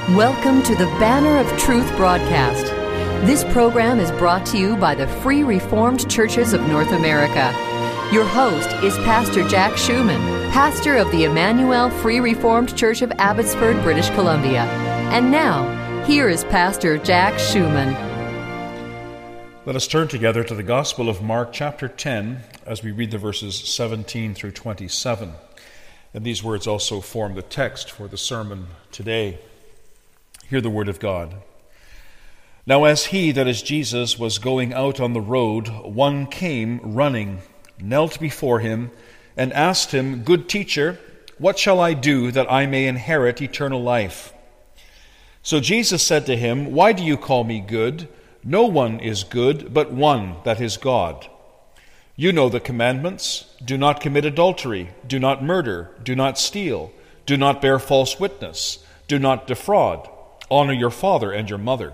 Welcome to the Banner of Truth broadcast. This program is brought to you by the Free Reformed Churches of North America. Your host is Pastor Jack Schumann, pastor of the Emmanuel Free Reformed Church of Abbotsford, British Columbia. And now, here is Pastor Jack Schumann. Let us turn together to the Gospel of Mark, chapter 10, as we read the verses 17 through 27. And these words also form the text for the sermon today. Hear the word of God. Now as he, that is Jesus, was going out on the road, one came running, knelt before him, and asked him, Good teacher, what shall I do that I may inherit eternal life? So Jesus said to him, Why do you call me good? No one is good but one, that is God. You know the commandments. Do not commit adultery. Do not murder. Do not steal. Do not bear false witness. Do not defraud. Honor your father and your mother.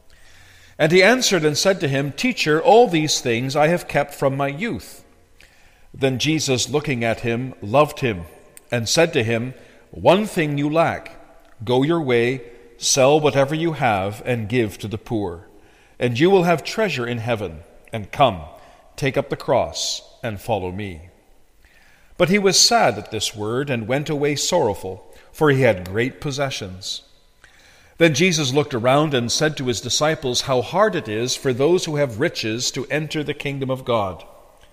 And he answered and said to him, Teacher, all these things I have kept from my youth. Then Jesus, looking at him, loved him, and said to him, One thing you lack. Go your way, sell whatever you have, and give to the poor, and you will have treasure in heaven. And come, take up the cross, and follow me. But he was sad at this word, and went away sorrowful, for he had great possessions. Then Jesus looked around and said to his disciples, How hard it is for those who have riches to enter the kingdom of God.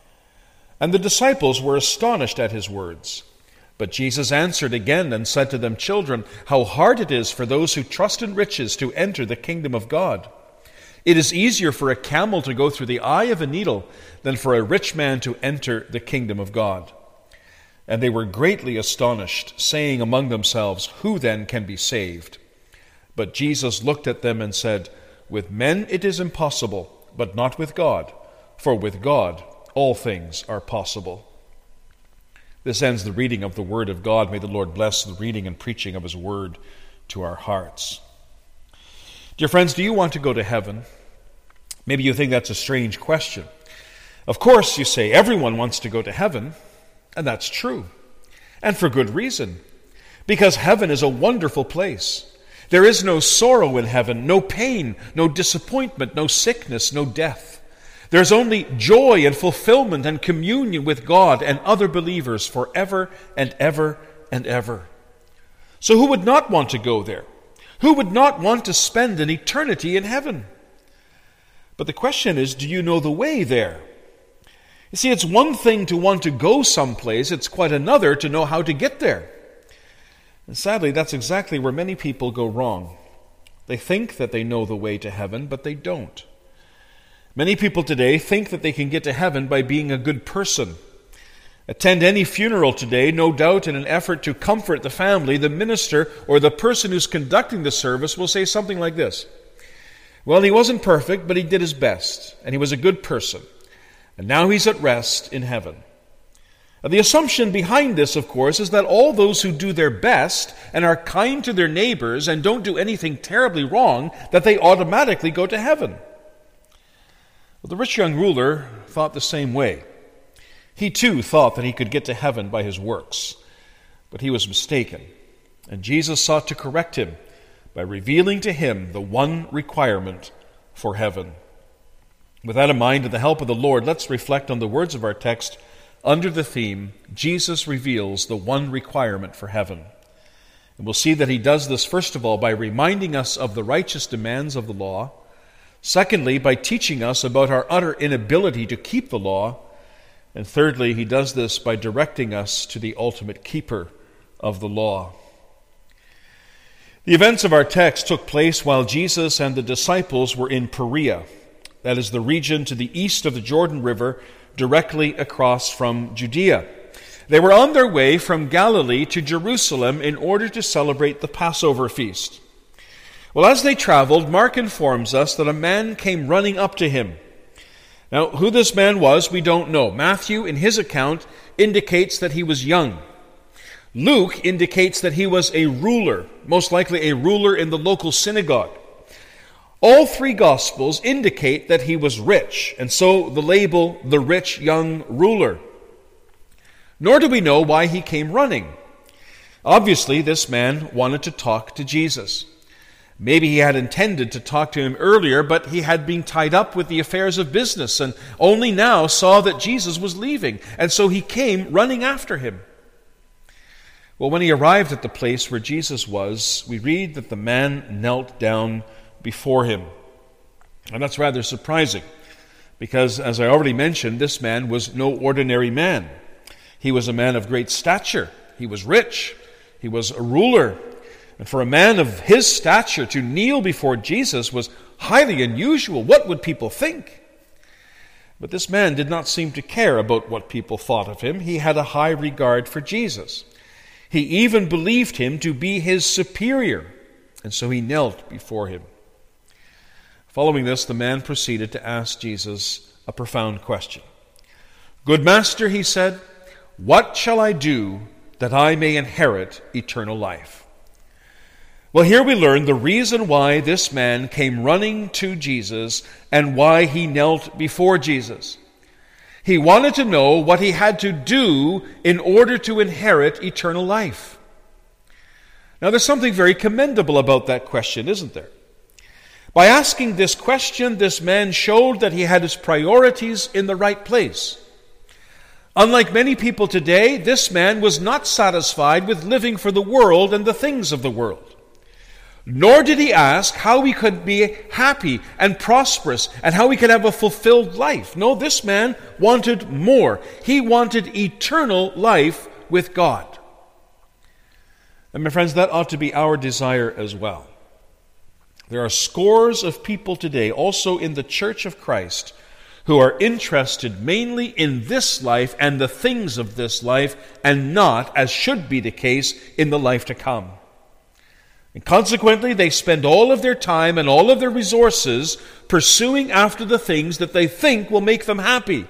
And the disciples were astonished at his words. But Jesus answered again and said to them, Children, how hard it is for those who trust in riches to enter the kingdom of God. It is easier for a camel to go through the eye of a needle than for a rich man to enter the kingdom of God. And they were greatly astonished, saying among themselves, Who then can be saved? But Jesus looked at them and said, With men it is impossible, but not with God, for with God all things are possible. This ends the reading of the Word of God. May the Lord bless the reading and preaching of His Word to our hearts. Dear friends, do you want to go to heaven? Maybe you think that's a strange question. Of course, you say, everyone wants to go to heaven, and that's true. And for good reason, because heaven is a wonderful place. There is no sorrow in heaven, no pain, no disappointment, no sickness, no death. There's only joy and fulfillment and communion with God and other believers forever and ever and ever. So who would not want to go there? Who would not want to spend an eternity in heaven? But the question is, do you know the way there? You see, it's one thing to want to go someplace, it's quite another to know how to get there. And sadly, that's exactly where many people go wrong. They think that they know the way to heaven, but they don't. Many people today think that they can get to heaven by being a good person. Attend any funeral today, no doubt in an effort to comfort the family, the minister or the person who's conducting the service will say something like this. Well, he wasn't perfect, but he did his best, and he was a good person. And now he's at rest in heaven. The assumption behind this, of course, is that all those who do their best and are kind to their neighbors and don't do anything terribly wrong, that they automatically go to heaven. Well, the rich young ruler thought the same way. He too thought that he could get to heaven by his works, but he was mistaken. And Jesus sought to correct him by revealing to him the one requirement for heaven. With that in mind, with the help of the Lord, let's reflect on the words of our text under the theme, Jesus reveals the one requirement for heaven. And we'll see that he does this, first of all, by reminding us of the righteous demands of the law. Secondly, by teaching us about our utter inability to keep the law. And thirdly, he does this by directing us to the ultimate keeper of the law. The events of our text took place while Jesus and the disciples were in Perea. That is the region to the east of the Jordan River, directly across from Judea. They were on their way from Galilee to Jerusalem in order to celebrate the Passover feast. Well, as they traveled, Mark informs us that a man came running up to him. Now, who this man was, we don't know. Matthew, in his account, indicates that he was young. Luke indicates that he was a ruler, most likely a ruler in the local synagogue. All three Gospels indicate that he was rich, and so the label, the rich young ruler. Nor do we know why he came running. Obviously, this man wanted to talk to Jesus. Maybe he had intended to talk to him earlier, but he had been tied up with the affairs of business and only now saw that Jesus was leaving, and so he came running after him. Well, when he arrived at the place where Jesus was, we read that the man knelt down before him. And that's rather surprising, because, as I already mentioned, this man was no ordinary man. He was a man of great stature. He was rich. He was a ruler. And for a man of his stature to kneel before Jesus was highly unusual. What would people think? But this man did not seem to care about what people thought of him. He had a high regard for Jesus. He even believed him to be his superior, and so he knelt before him. Following this, the man proceeded to ask Jesus a profound question. "Good master," he said, "what shall I do that I may inherit eternal life?" Well, here we learn the reason why this man came running to Jesus and why he knelt before Jesus. He wanted to know what he had to do in order to inherit eternal life. Now, there's something very commendable about that question, isn't there? By asking this question, this man showed that he had his priorities in the right place. Unlike many people today, this man was not satisfied with living for the world and the things of the world. Nor did he ask how he could be happy and prosperous and how he could have a fulfilled life. No, this man wanted more. He wanted eternal life with God. And my friends, that ought to be our desire as well. There are scores of people today, also in the Church of Christ, who are interested mainly in this life and the things of this life, and not, as should be the case, in the life to come. And consequently, they spend all of their time and all of their resources pursuing after the things that they think will make them happy.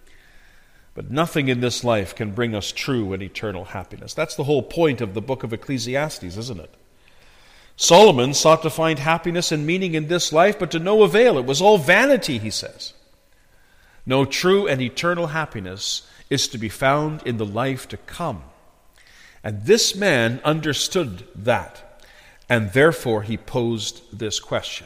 But nothing in this life can bring us true and eternal happiness. That's the whole point of the book of Ecclesiastes, isn't it? Solomon sought to find happiness and meaning in this life, but to no avail. It was all vanity, he says. No, true and eternal happiness is to be found in the life to come. And this man understood that. And therefore he posed this question.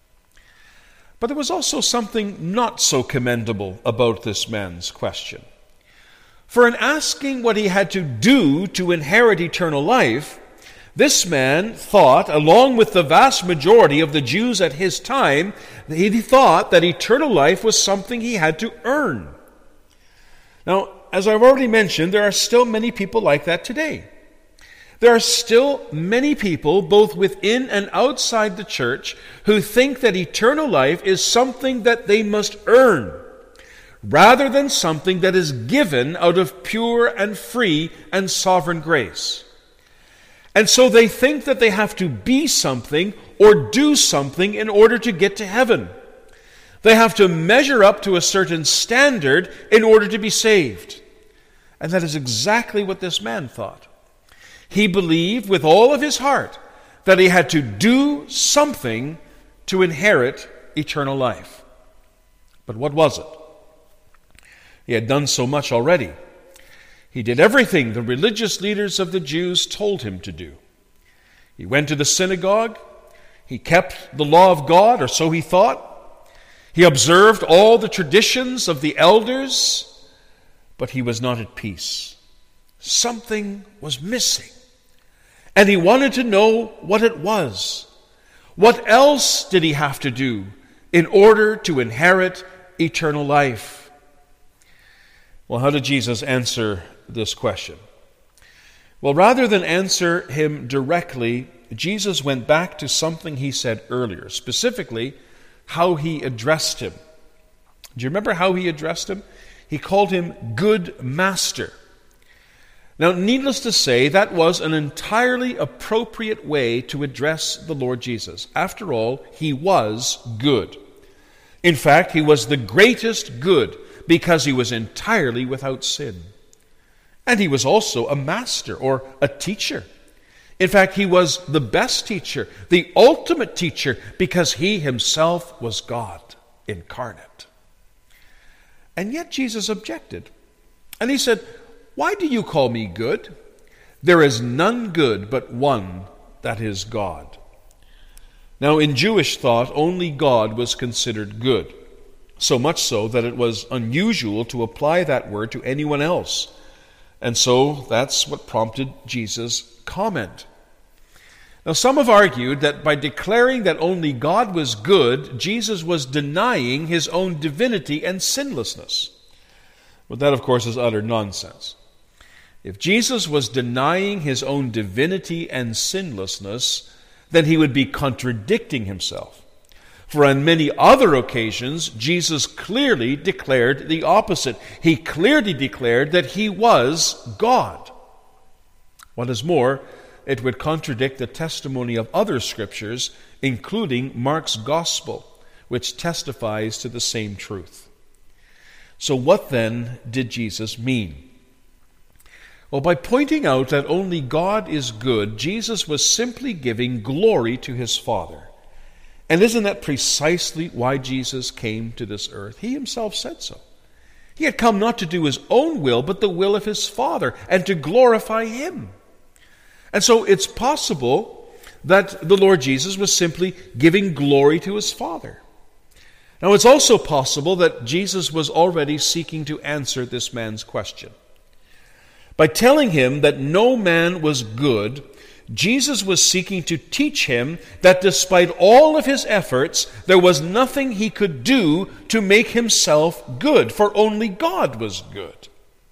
But there was also something not so commendable about this man's question. For in asking what he had to do to inherit eternal life, this man thought, along with the vast majority of the Jews at his time, he thought that eternal life was something he had to earn. Now, as I've already mentioned, there are still many people like that today. There are still many people, both within and outside the church, who think that eternal life is something that they must earn, rather than something that is given out of pure and free and sovereign grace. And so they think that they have to be something or do something in order to get to heaven. They have to measure up to a certain standard in order to be saved. And that is exactly what this man thought. He believed with all of his heart that he had to do something to inherit eternal life. But what was it? He had done so much already. He did everything the religious leaders of the Jews told him to do. He went to the synagogue. He kept the law of God, or so he thought. He observed all the traditions of the elders, but he was not at peace. Something was missing. And he wanted to know what it was. What else did he have to do in order to inherit eternal life? Well, how did Jesus answer this question? Well, rather than answer him directly, Jesus went back to something he said earlier, specifically how he addressed him. Do you remember how he addressed him? He called him good master. Now, needless to say, that was an entirely appropriate way to address the Lord Jesus. After all, he was good. In fact, he was the greatest good because he was entirely without sin. And he was also a master or a teacher. In fact, he was the best teacher, the ultimate teacher, because he himself was God incarnate. And yet Jesus objected. And he said, "Why do you call me good? There is none good but one, that is God." Now, in Jewish thought, only God was considered good, so much so that it was unusual to apply that word to anyone else. And so that's what prompted Jesus' comment. Now, some have argued that by declaring that only God was good, Jesus was denying his own divinity and sinlessness. But that, of course, is utter nonsense. If Jesus was denying his own divinity and sinlessness, then he would be contradicting himself. For on many other occasions, Jesus clearly declared the opposite. He clearly declared that he was God. What is more, it would contradict the testimony of other scriptures, including Mark's Gospel, which testifies to the same truth. So what then did Jesus mean? Well, by pointing out that only God is good, Jesus was simply giving glory to his Father. And isn't that precisely why Jesus came to this earth? He himself said so. He had come not to do his own will, but the will of his Father, and to glorify him. And so it's possible that the Lord Jesus was simply giving glory to his Father. Now, it's also possible that Jesus was already seeking to answer this man's question. By telling him that no man was good, Jesus was seeking to teach him that despite all of his efforts, there was nothing he could do to make himself good, for only God was good.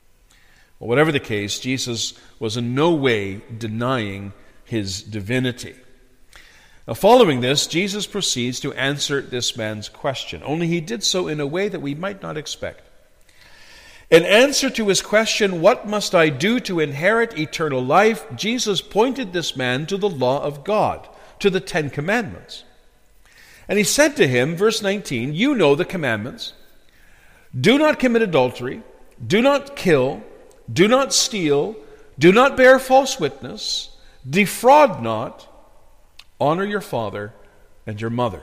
Well, whatever the case, Jesus was in no way denying his divinity. Now, following this, Jesus proceeds to answer this man's question, only he did so in a way that we might not expect. In answer to his question, "What must I do to inherit eternal life?" Jesus pointed this man to the law of God, to the 10 Commandments. And he said to him, verse 19, "You know the commandments. Do not commit adultery, do not kill, do not steal, do not bear false witness, defraud not, honor your father and your mother."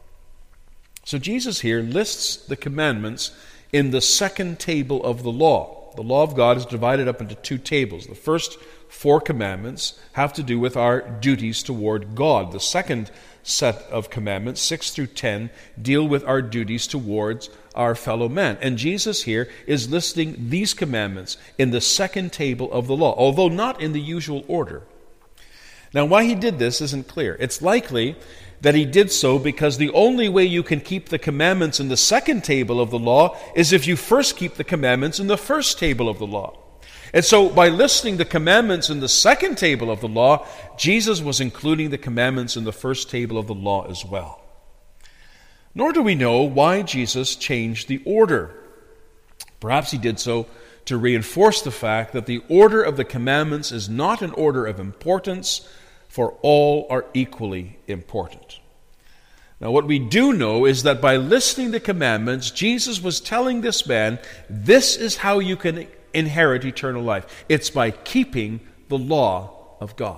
So Jesus here lists the commandments in the second table of the law. The law of God is divided up into 2 tables. The first 4 commandments have to do with our duties toward God. The second set of commandments, 6 through 10, deal with our duties towards our fellow man. And Jesus here is listing these commandments in the second table of the law, although not in the usual order. Now, why he did this isn't clear. It's likely that he did so because the only way you can keep the commandments in the second table of the law is if you first keep the commandments in the first table of the law. And so by listing the commandments in the second table of the law, Jesus was including the commandments in the first table of the law as well. Nor do we know why Jesus changed the order. Perhaps he did so to reinforce the fact that the order of the commandments is not an order of importance, for all are equally important. Now, what we do know is that by listing the commandments, Jesus was telling this man, this is how you can inherit eternal life. It's by keeping the law of God.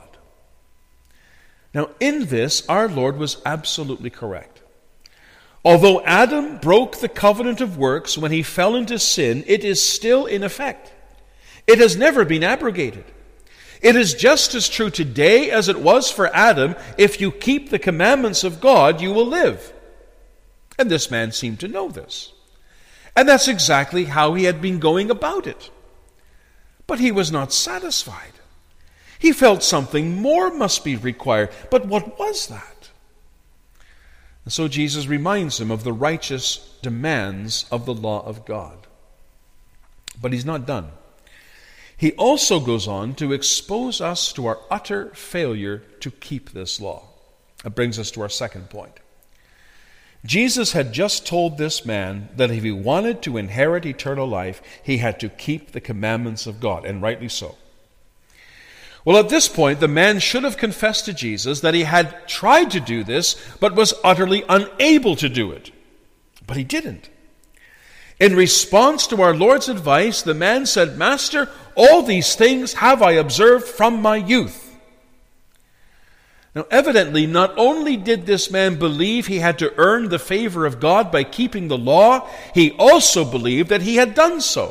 Now, in this, our Lord was absolutely correct. Although Adam broke the covenant of works when he fell into sin, it is still in effect. It has never been abrogated. It is just as true today as it was for Adam. If you keep the commandments of God, you will live. And this man seemed to know this. And that's exactly how he had been going about it. But he was not satisfied. He felt something more must be required. But what was that? And so Jesus reminds him of the righteous demands of the law of God. But he's not done. He also goes on to expose us to our utter failure to keep this law. That brings us to our second point. Jesus had just told this man that if he wanted to inherit eternal life, he had to keep the commandments of God, and rightly so. Well, at this point, the man should have confessed to Jesus that he had tried to do this, but was utterly unable to do it. But he didn't. In response to our Lord's advice, the man said, "Master, all these things have I observed from my youth." Now, evidently, not only did this man believe he had to earn the favor of God by keeping the law, he also believed that he had done so.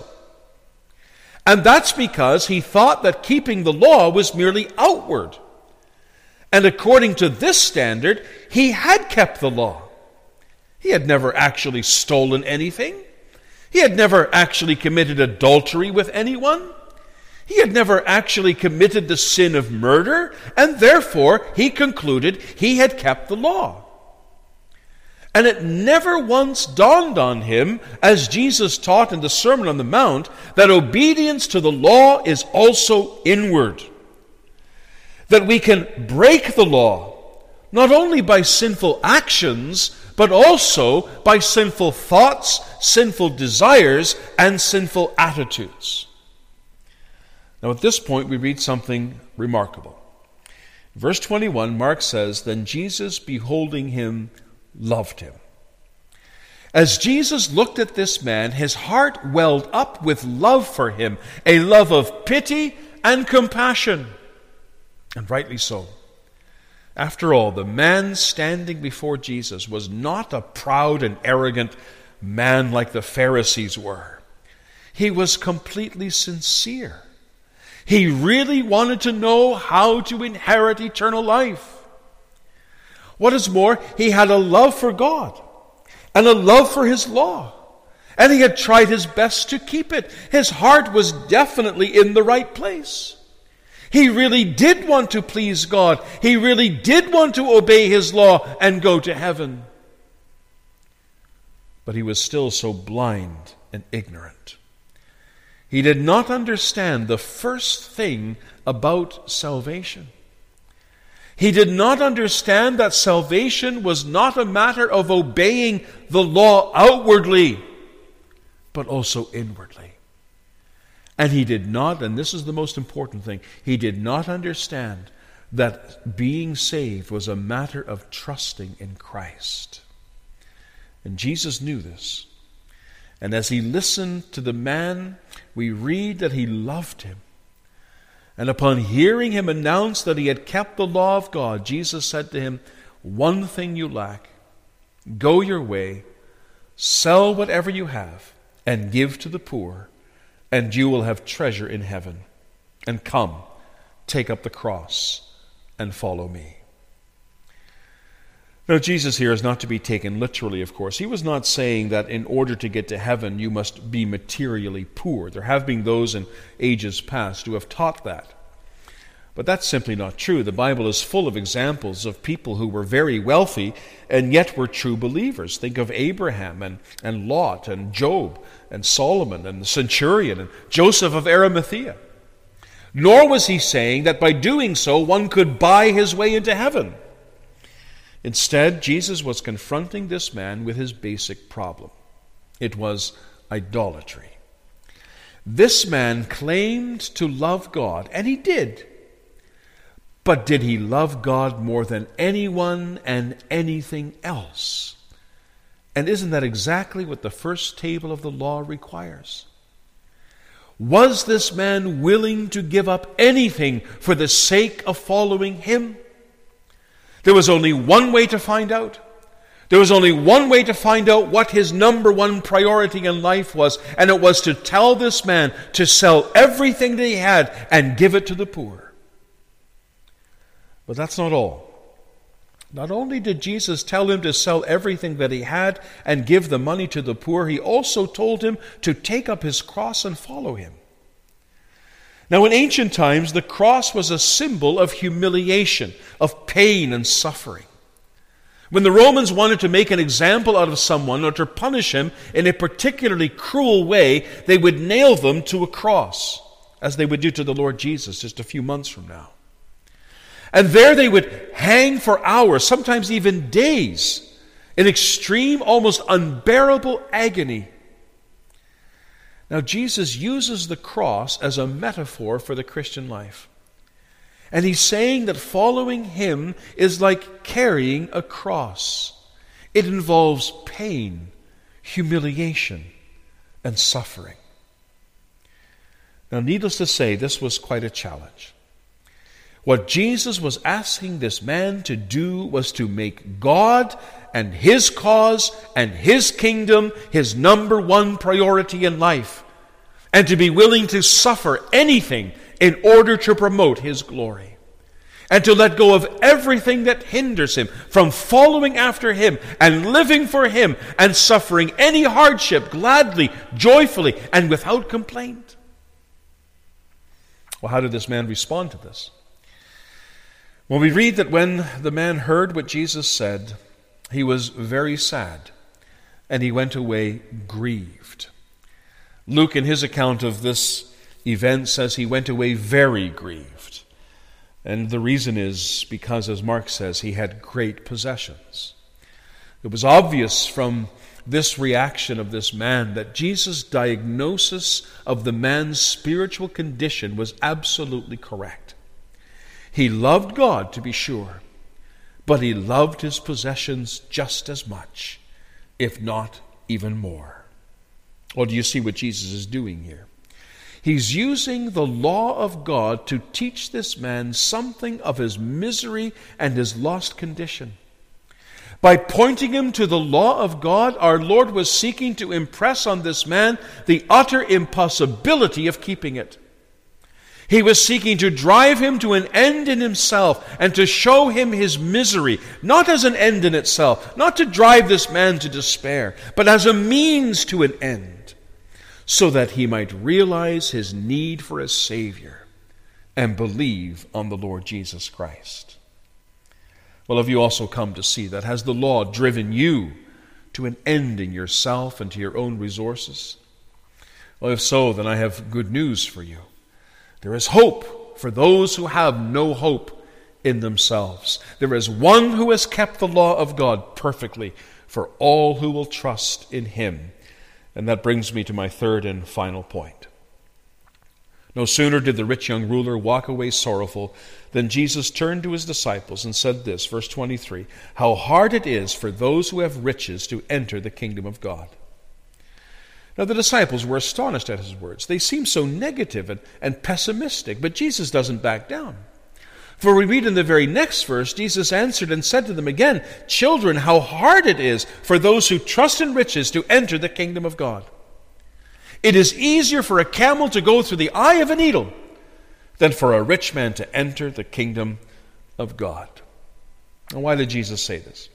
And that's because he thought that keeping the law was merely outward. And according to this standard, he had kept the law. He had never actually stolen anything. He had never actually committed adultery with anyone. He had never actually committed the sin of murder, and therefore he concluded he had kept the law. And it never once dawned on him, as Jesus taught in the Sermon on the Mount, that obedience to the law is also inward. That we can break the law, not only by sinful actions, but also by sinful thoughts, sinful desires, and sinful attitudes. Now at this point we read something remarkable. Verse 21, Mark says, "Then Jesus, beholding him, loved him." As Jesus looked at this man, his heart welled up with love for him, a love of pity and compassion. And rightly so. After all, the man standing before Jesus was not a proud and arrogant man like the Pharisees were. He was completely sincere. He really wanted to know how to inherit eternal life. What is more, he had a love for God and a love for his law, and he had tried his best to keep it. His heart was definitely in the right place. He really did want to please God. He really did want to obey his law and go to heaven. But he was still so blind and ignorant. He did not understand the first thing about salvation. He did not understand that salvation was not a matter of obeying the law outwardly, but also inwardly. And he did not, and this is the most important thing, he did not understand that being saved was a matter of trusting in Christ. And Jesus knew this. And as he listened to the man, we read that he loved him. And upon hearing him announce that he had kept the law of God, Jesus said to him, "One thing you lack. Go your way, sell whatever you have, and give to the poor, and you will have treasure in heaven. And come, take up the cross, and follow me." Now, Jesus here is not to be taken literally, of course. He was not saying that in order to get to heaven, you must be materially poor. There have been those in ages past who have taught that. But that's simply not true. The Bible is full of examples of people who were very wealthy and yet were true believers. Think of Abraham and Lot and Job and Solomon and the centurion and Joseph of Arimathea. Nor was he saying that by doing so one could buy his way into heaven. Instead, Jesus was confronting this man with his basic problem. It was idolatry. This man claimed to love God, and he did. But did he love God more than anyone and anything else? And isn't that exactly what the first table of the law requires? Was this man willing to give up anything for the sake of following him? There was only one way to find out. There was only one way to find out what his number one priority in life was, and it was to tell this man to sell everything that he had and give it to the poor. But that's not all. Not only did Jesus tell him to sell everything that he had and give the money to the poor, he also told him to take up his cross and follow him. Now, in ancient times, the cross was a symbol of humiliation, of pain and suffering. When the Romans wanted to make an example out of someone or to punish him in a particularly cruel way, they would nail them to a cross, as they would do to the Lord Jesus just a few months from now. And there they would hang for hours, sometimes even days, in extreme, almost unbearable agony. Now, Jesus uses the cross as a metaphor for the Christian life. And he's saying that following him is like carrying a cross. It involves pain, humiliation, and suffering. Now, needless to say, this was quite a challenge. What Jesus was asking this man to do was to make God and his cause and his kingdom his number one priority in life, and to be willing to suffer anything in order to promote his glory. and to let go of everything that hinders him from following after him and living for him and suffering any hardship gladly, joyfully, and without complaint. Well, how did this man respond to this? Well, we read that when the man heard what Jesus said, he was very sad, and he went away grieved. Luke, in his account of this event, says he went away very grieved. And the reason is because, as Mark says, he had great possessions. It was obvious from this reaction of this man that Jesus' diagnosis of the man's spiritual condition was absolutely correct. He loved God, to be sure, but he loved his possessions just as much, if not even more. Well, do you see what Jesus is doing here? He's using the law of God to teach this man something of his misery and his lost condition. By pointing him to the law of God, our Lord was seeking to impress on this man the utter impossibility of keeping it. He was seeking to drive him to an end in himself and to show him his misery, not as an end in itself, not to drive this man to despair, but as a means to an end, so that he might realize his need for a Savior and believe on the Lord Jesus Christ. Well, have you also come to see that? Has the law driven you to an end in yourself and to your own resources? Well, if so, then I have good news for you. There is hope for those who have no hope in themselves. There is one who has kept the law of God perfectly for all who will trust in him. And that brings me to my third and final point. No sooner did the rich young ruler walk away sorrowful than Jesus turned to his disciples and said this, verse 23, "How hard it is for those who have riches to enter the kingdom of God." Now the disciples were astonished at his words. They seemed so negative and pessimistic, but Jesus doesn't back down. For we read in the very next verse, Jesus answered and said to them again, "Children, how hard it is for those who trust in riches to enter the kingdom of God. It is easier for a camel to go through the eye of a needle than for a rich man to enter the kingdom of God." Now, why did Jesus say this?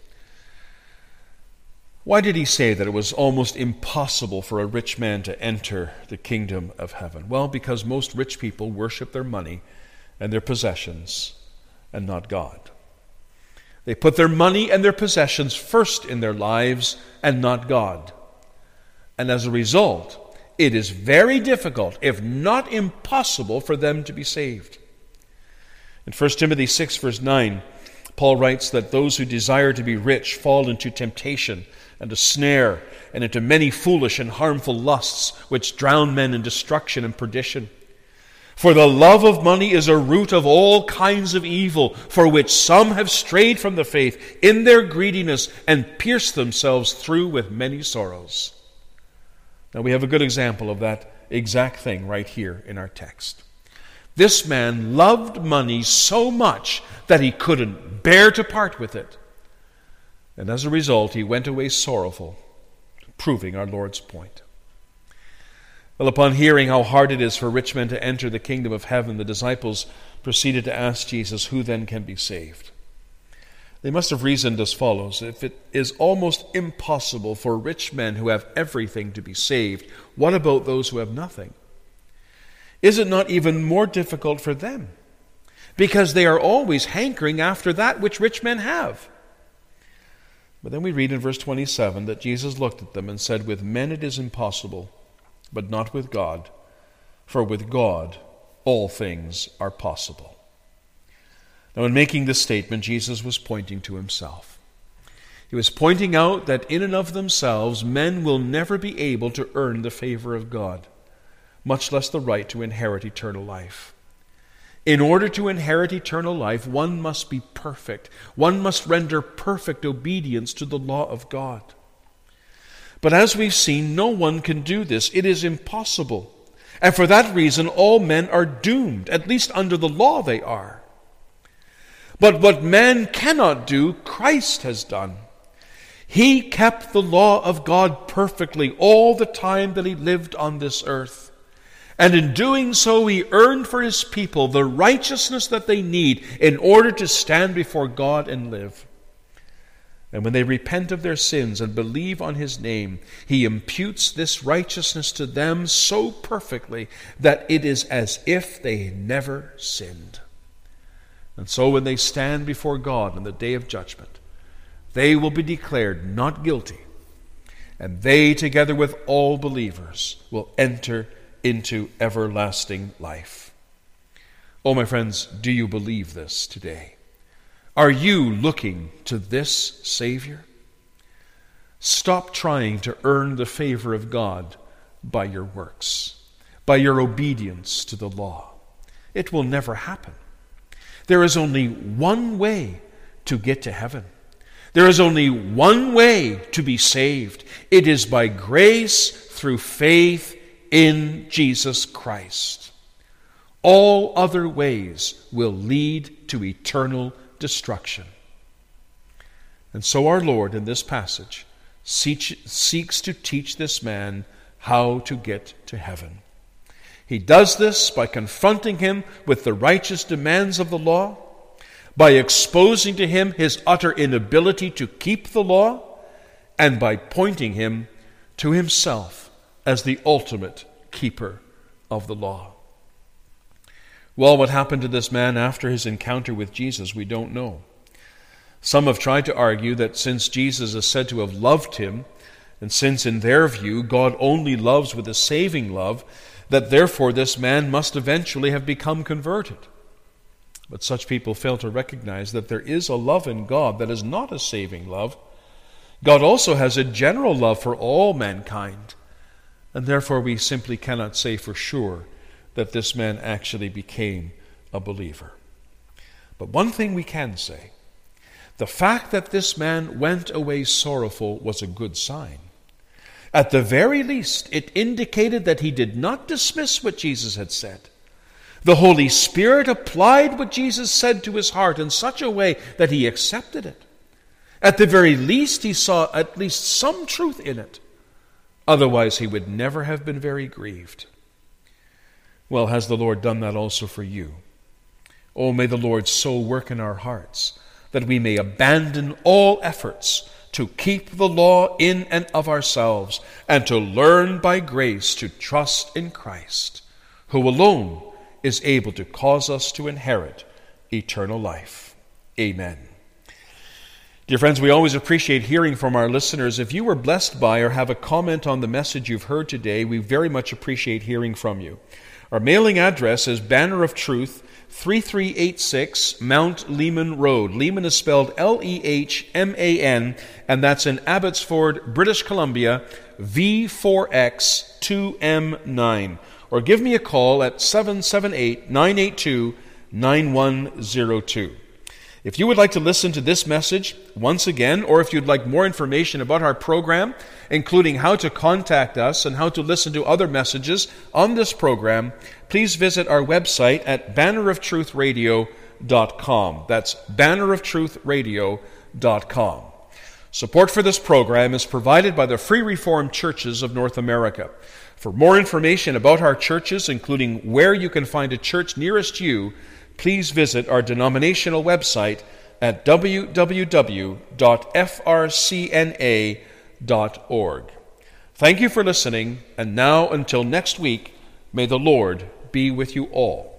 Why did he say that it was almost impossible for a rich man to enter the kingdom of heaven? Well, because most rich people worship their money and their possessions and not God. They put their money and their possessions first in their lives and not God. And as a result, it is very difficult, if not impossible, for them to be saved. In 1 Timothy 6, verse 9, Paul writes that those who desire to be rich fall into temptation and a snare, and into many foolish and harmful lusts, which drown men in destruction and perdition. For the love of money is a root of all kinds of evil, for which some have strayed from the faith in their greediness and pierced themselves through with many sorrows. Now we have a good example of that exact thing right here in our text. This man loved money so much that he couldn't bear to part with it. And as a result, he went away sorrowful, proving our Lord's point. Well, upon hearing how hard it is for rich men to enter the kingdom of heaven, the disciples proceeded to ask Jesus, who then can be saved? They must have reasoned as follows: if it is almost impossible for rich men who have everything to be saved, what about those who have nothing? Is it not even more difficult for them? Because they are always hankering after that which rich men have. But then we read in verse 27 that Jesus looked at them and said, "With men it is impossible, but not with God, for with God all things are possible." Now, in making this statement, Jesus was pointing to himself. He was pointing out that in and of themselves, men will never be able to earn the favor of God, much less the right to inherit eternal life. In order to inherit eternal life, one must be perfect. One must render perfect obedience to the law of God. But as we've seen, no one can do this. It is impossible. And for that reason, all men are doomed. At least under the law they are. But what man cannot do, Christ has done. He kept the law of God perfectly all the time that he lived on this earth. And in doing so, he earned for his people the righteousness that they need in order to stand before God and live. And when they repent of their sins and believe on his name, he imputes this righteousness to them so perfectly that it is as if they had never sinned. And so when they stand before God on the day of judgment, they will be declared not guilty, and they, together with all believers, will enter into everlasting life. Oh, my friends, do you believe this today? Are you looking to this Savior? Stop trying to earn the favor of God by your works, by your obedience to the law. It will never happen. There is only one way to get to heaven. There is only one way to be saved. It is by grace through faith in Jesus Christ. All other ways will lead to eternal destruction. And so our Lord in this passage seeks to teach this man how to get to heaven. He does this by confronting him with the righteous demands of the law, by exposing to him his utter inability to keep the law, and by pointing him to himself as the ultimate keeper of the law. Well, what happened to this man after his encounter with Jesus, we don't know. Some have tried to argue that since Jesus is said to have loved him, and since in their view God only loves with a saving love, that therefore this man must eventually have become converted. But such people fail to recognize that there is a love in God that is not a saving love. God also has a general love for all mankind, and therefore we simply cannot say for sure that this man actually became a believer. But one thing we can say, the fact that this man went away sorrowful was a good sign. At the very least, it indicated that he did not dismiss what Jesus had said. The Holy Spirit applied what Jesus said to his heart in such a way that he accepted it. At the very least, he saw at least some truth in it. Otherwise, he would never have been very grieved. Well, has the Lord done that also for you? Oh, may the Lord so work in our hearts that we may abandon all efforts to keep the law in and of ourselves, and to learn by grace to trust in Christ, who alone is able to cause us to inherit eternal life. Amen. Dear friends, we always appreciate hearing from our listeners. If you were blessed by or have a comment on the message you've heard today, we very much appreciate hearing from you. Our mailing address is Banner of Truth, 3386 Mount Lehman Road. Lehman is spelled Lehman, and that's in Abbotsford, British Columbia, V4X2M9. Or give me a call at 778-982-9102. If you would like to listen to this message once again, or if you'd like more information about our program, including how to contact us and how to listen to other messages on this program, please visit our website at banneroftruthradio.com. That's banneroftruthradio.com. Support for this program is provided by the Free Reformed Churches of North America. For more information about our churches, including where you can find a church nearest you, please visit our denominational website at www.frcna.org. Thank you for listening, and now until next week, may the Lord be with you all.